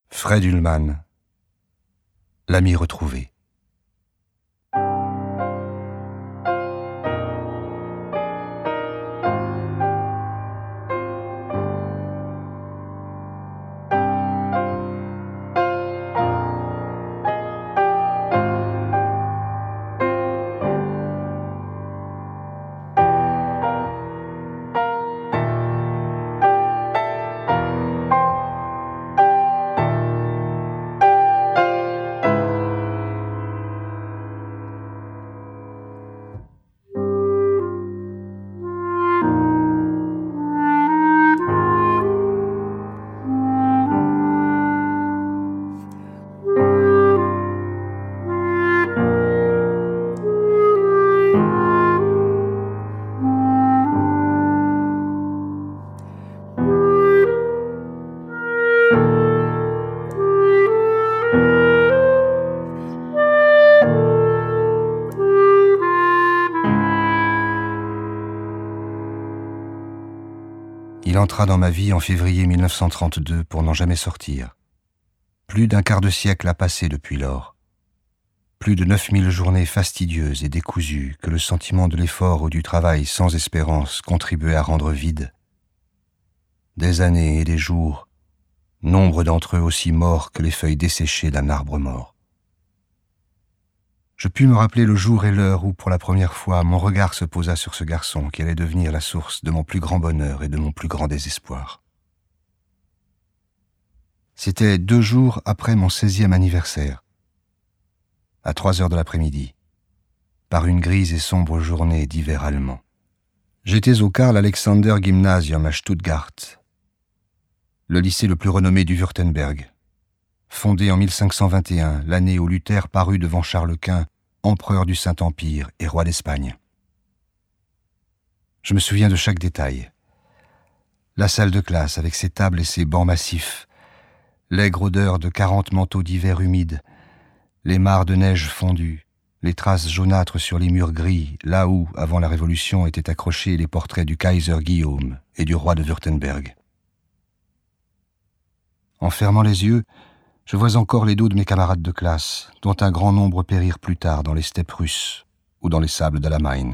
Fred Ullman, l'ami retrouvé. Il entra dans ma vie en février 1932 pour n'en jamais sortir. Plus d'un quart de siècle a passé depuis lors. Plus de 9000 journées fastidieuses et décousues que le sentiment de l'effort ou du travail sans espérance contribuait à rendre vide. Des années et des jours, nombre d'entre eux aussi morts que les feuilles desséchées d'un arbre mort. Je pus me rappeler le jour et l'heure où, pour la première fois, mon regard se posa sur ce garçon qui allait devenir la source de mon plus grand bonheur et de mon plus grand désespoir. C'était 2 jours après mon 16e anniversaire, à 3 heures de l'après-midi, par une grise et sombre journée d'hiver allemand. J'étais au Karl-Alexander Gymnasium à Stuttgart, le lycée le plus renommé du Württemberg. Fondé en 1521, l'année où Luther parut devant Charles Quint, empereur du Saint-Empire et roi d'Espagne. Je me souviens de chaque détail. La salle de classe avec ses tables et ses bancs massifs, l'aigre odeur de 40 manteaux d'hiver humides, les mares de neige fondues, les traces jaunâtres sur les murs gris, là où, avant la Révolution, étaient accrochés les portraits du Kaiser Guillaume et du roi de Württemberg. En fermant les yeux, je vois encore les dos de mes camarades de classe, dont un grand nombre périrent plus tard dans les steppes russes ou dans les sables de la Main.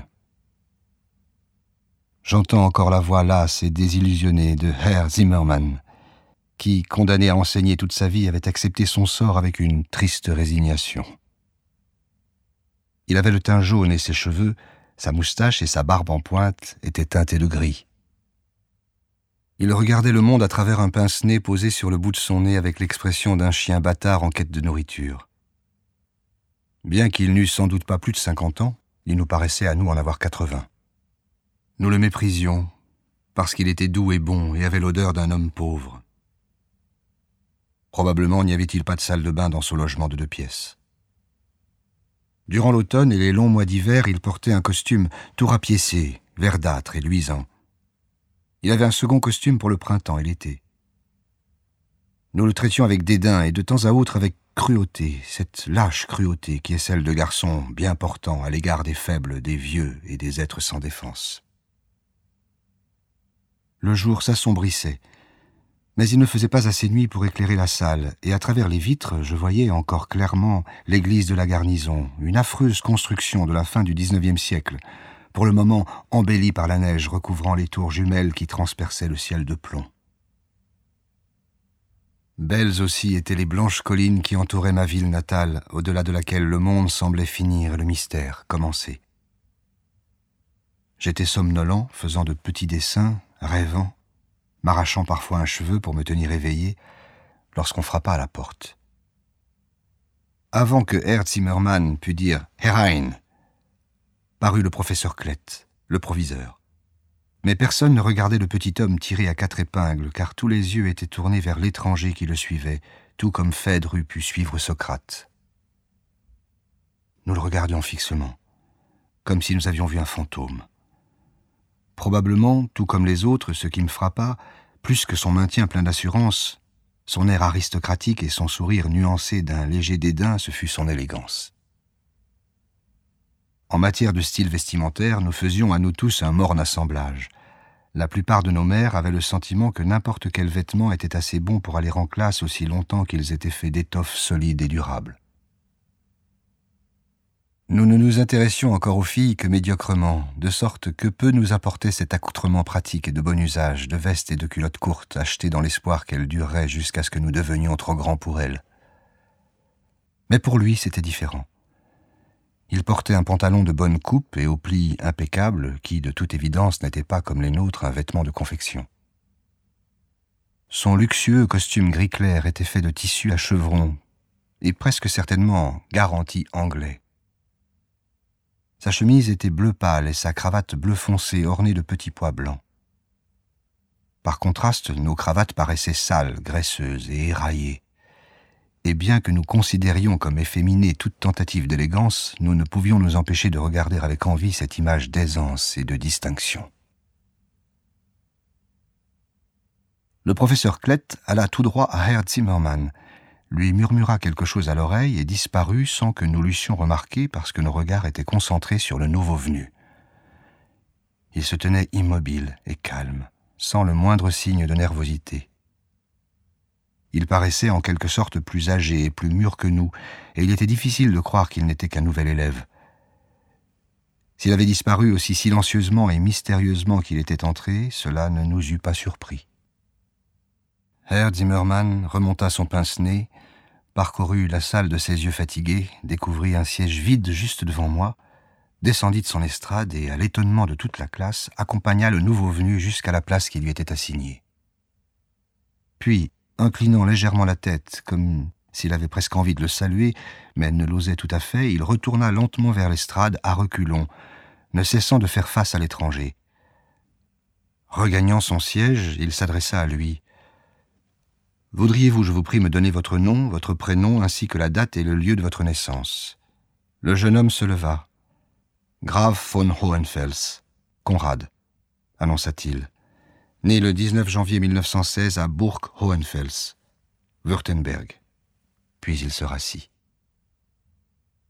J'entends encore la voix lasse et désillusionnée de Herr Zimmermann, qui, condamné à enseigner toute sa vie, avait accepté son sort avec une triste résignation. Il avait le teint jaune et ses cheveux, sa moustache et sa barbe en pointe étaient teintés de gris. Il regardait le monde à travers un pince-nez posé sur le bout de son nez avec l'expression d'un chien bâtard en quête de nourriture. Bien qu'il n'eût sans doute pas plus de 50 ans, il nous paraissait à nous en avoir 80. Nous le méprisions parce qu'il était doux et bon et avait l'odeur d'un homme pauvre. Probablement n'y avait-il pas de salle de bain dans son logement de 2 pièces. Durant l'automne et les longs mois d'hiver, il portait un costume tout rapiécé, verdâtre et luisant. Il avait un second costume pour le printemps et l'été. Nous le traitions avec dédain et de temps à autre avec cruauté, cette lâche cruauté qui est celle de garçons bien portants à l'égard des faibles, des vieux et des êtres sans défense. Le jour s'assombrissait, mais il ne faisait pas assez nuit pour éclairer la salle, et à travers les vitres, je voyais encore clairement l'église de la garnison, une affreuse construction de la fin du XIXe siècle, pour le moment embellie par la neige recouvrant les tours jumelles qui transperçaient le ciel de plomb. Belles aussi étaient les blanches collines qui entouraient ma ville natale, au-delà de laquelle le monde semblait finir et le mystère commencer. J'étais somnolent, faisant de petits dessins, rêvant, m'arrachant parfois un cheveu pour me tenir éveillé, lorsqu'on frappa à la porte. Avant que Herr Zimmermann pût dire « Herein », parut le professeur Klett, le proviseur. Mais personne ne regardait le petit homme tiré à 4 épingles, car tous les yeux étaient tournés vers l'étranger qui le suivait, tout comme Phèdre eût pu suivre Socrate. Nous le regardions fixement, comme si nous avions vu un fantôme. Probablement, tout comme les autres, ce qui me frappa, plus que son maintien plein d'assurance, son air aristocratique et son sourire nuancé d'un léger dédain, ce fut son élégance. En matière de style vestimentaire, nous faisions à nous tous un morne assemblage. La plupart de nos mères avaient le sentiment que n'importe quel vêtement était assez bon pour aller en classe aussi longtemps qu'ils étaient faits d'étoffes solides et durables. Nous ne nous intéressions encore aux filles que médiocrement, de sorte que peu nous apportait cet accoutrement pratique et de bon usage, de vestes et de culottes courtes, achetées dans l'espoir qu'elles dureraient jusqu'à ce que nous devenions trop grands pour elles. Mais pour lui, c'était différent. Il portait un pantalon de bonne coupe et aux plis impeccables, qui, de toute évidence, n'était pas comme les nôtres un vêtement de confection. Son luxueux costume gris clair était fait de tissu à chevrons, et presque certainement garanti anglais. Sa chemise était bleu pâle et sa cravate bleu foncé ornée de petits pois blancs. Par contraste, nos cravates paraissaient sales, graisseuses et éraillées. Et bien que nous considérions comme efféminée toute tentative d'élégance, nous ne pouvions nous empêcher de regarder avec envie cette image d'aisance et de distinction. Le professeur Klett alla tout droit à Herr Zimmermann, lui murmura quelque chose à l'oreille et disparut sans que nous l'eussions remarqué parce que nos regards étaient concentrés sur le nouveau venu. Il se tenait immobile et calme, sans le moindre signe de nervosité. Il paraissait en quelque sorte plus âgé et plus mûr que nous, et il était difficile de croire qu'il n'était qu'un nouvel élève. S'il avait disparu aussi silencieusement et mystérieusement qu'il était entré, cela ne nous eût pas surpris. Herr Zimmermann remonta son pince-nez, parcourut la salle de ses yeux fatigués, découvrit un siège vide juste devant moi, descendit de son estrade et, à l'étonnement de toute la classe, accompagna le nouveau venu jusqu'à la place qui lui était assignée. Puis, inclinant légèrement la tête, comme s'il avait presque envie de le saluer, mais ne l'osait tout à fait, il retourna lentement vers l'estrade à reculons, ne cessant de faire face à l'étranger. Regagnant son siège, il s'adressa à lui. « Voudriez-vous, je vous prie, me donner votre nom, votre prénom, ainsi que la date et le lieu de votre naissance ?» Le jeune homme se leva. « Graf von Hohenfels, Conrad, annonça-t-il. Né le 19 janvier 1916 à Burg Hohenfels, Württemberg. » Puis il se rassit.